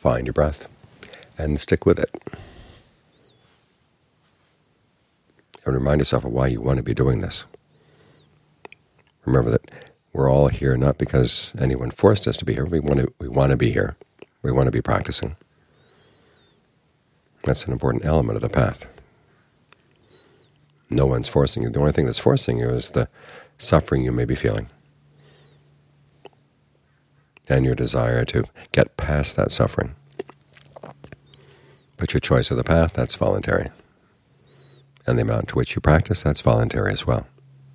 find your breath and stick with it. And remind yourself of why you want to be doing this. Remember that we're all here not because anyone forced us to be here. We want to be here. We want to be practicing. That's an important element of the path. No one's forcing you. The only thing that's forcing you is the suffering you may be feeling and your desire to get past that suffering. But your choice of the path, that's voluntary. And the amount to which you practice, that's voluntary as well.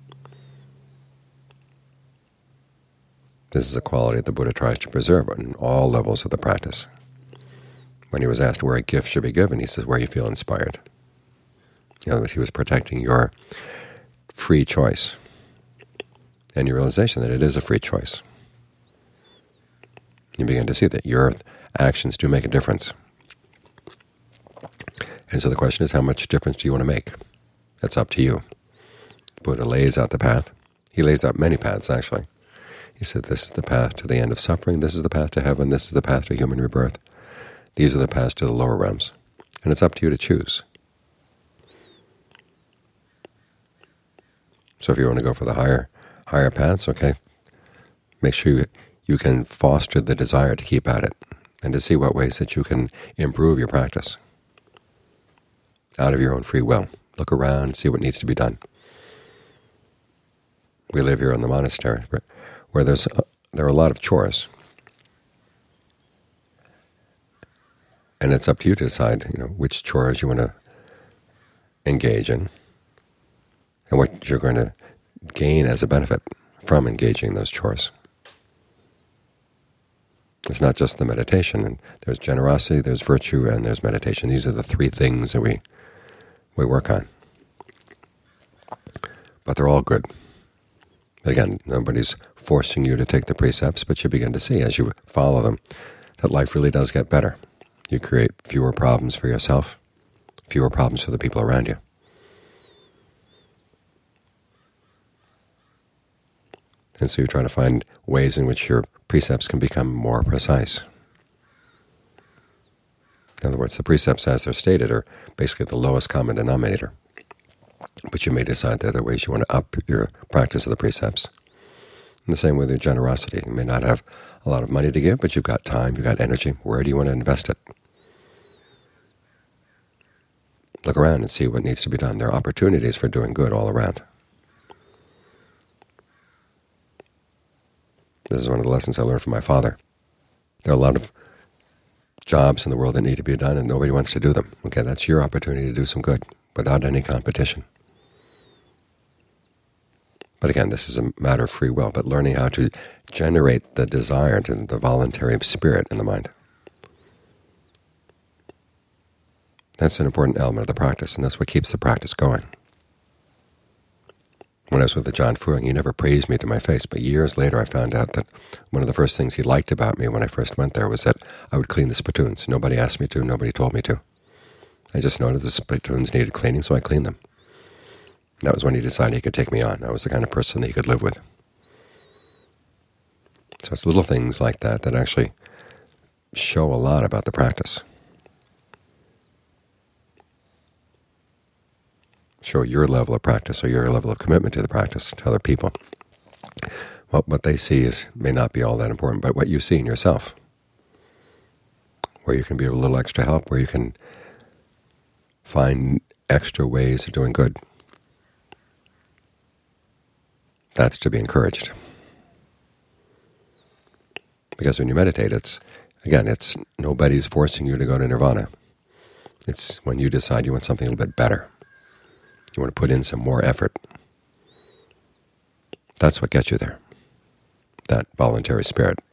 This is a quality that the Buddha tries to preserve on all levels of the practice. When he was asked where a gift should be given, he says, where you feel inspired. In other words, he was protecting your free choice and your realization that it is a free choice. You begin to see that your actions do make a difference. And so the question is, how much difference do you want to make? That's up to you. The Buddha lays out the path. He lays out many paths, actually. He said, this is the path to the end of suffering, this is the path to heaven, this is the path to human rebirth. These are the paths to the lower realms. And it's up to you to choose. So if you want to go for the higher paths, okay, make sure you can foster the desire to keep at it and to see what ways that you can improve your practice out of your own free will. Look around and see what needs to be done. We live here in the monastery where there are a lot of chores. And it's up to you to decide, which chores you want to engage in and what you're going to gain as a benefit from engaging in those chores. It's not just the meditation. And there's generosity, there's virtue, and there's meditation. These are the three things that we work on. But they're all good. But again, nobody's forcing you to take the precepts, but you begin to see as you follow them that life really does get better. You create fewer problems for yourself, fewer problems for the people around you. And so you try to find ways in which your precepts can become more precise. In other words, the precepts as they're stated are basically the lowest common denominator. But you may decide that there are ways you want to up your practice of the precepts. In the same way with generosity. You may not have a lot of money to give, but you've got time, you've got energy. Where do you want to invest it? Look around and see what needs to be done. There are opportunities for doing good all around. This is one of the lessons I learned from my father. There are a lot of jobs in the world that need to be done, and nobody wants to do them. Okay, that's your opportunity to do some good without any competition. But again, this is a matter of free will, but learning how to generate the desire, to the voluntary spirit in the mind. That's an important element of the practice, and that's what keeps the practice going. When I was with Ajaan Fuang, he never praised me to my face, but years later I found out that one of the first things he liked about me when I first went there was that I would clean the spittoons. Nobody asked me to, nobody told me to. I just noticed the spittoons needed cleaning, so I cleaned them. That was when he decided he could take me on. I was the kind of person that he could live with. So it's little things like that that actually show a lot about the practice. Show your level of practice or your level of commitment to the practice to other people. What they see may not be all that important, but what you see in yourself, where you can be a little extra help, where you can find extra ways of doing good. That's to be encouraged. Because when you meditate, it's nobody's forcing you to go to nirvana. It's when you decide you want something a little bit better. You want to put in some more effort. That's what gets you there, that voluntary spirit.